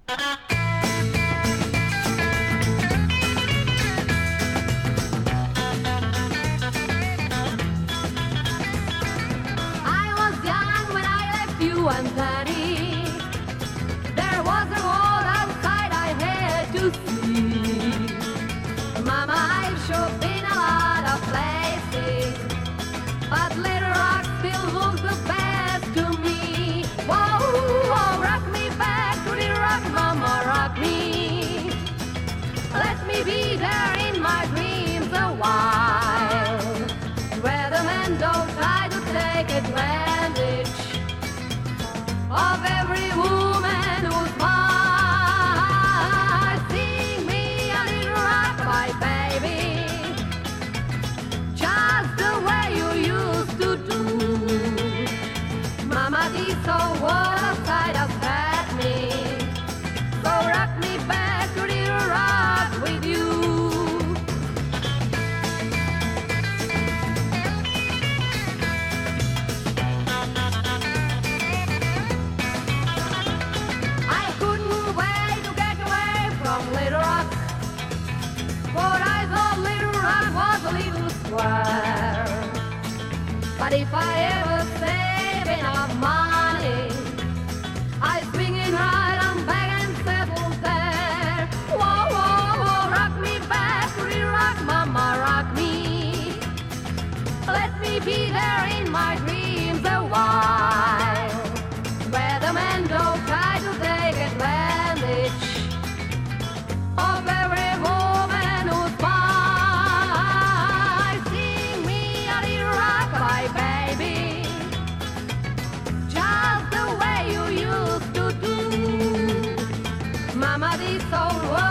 I was young when I left you and Danny. There was a world outside I had to see. Mama, I've sure been a lot of places, but Little Rock still looks the best to me. Whoa, oh, rock me back to Little Rock, Mama, rock me. Let me be there in my dreams a while, where the men don't try to take advantage of every woman who's mine. Sing me a little rockabye, baby, just the way you used to do. Mama, this whole world outside has had me, so rock me back to Little Rock with you. I couldn't wait to get away from Little Rock, but I thought Little Rock was a little square. But if I ever save enough money, I swing it right on back and settle there. Whoa, whoa, whoa, rock me back, Little Rock, Mama, rock me. Let me be there in my dreams a while, where the men don't try to take advantage of every woman who's mine. Sing me a little rockabye, baby, just the way you used to do. Mama, this whole world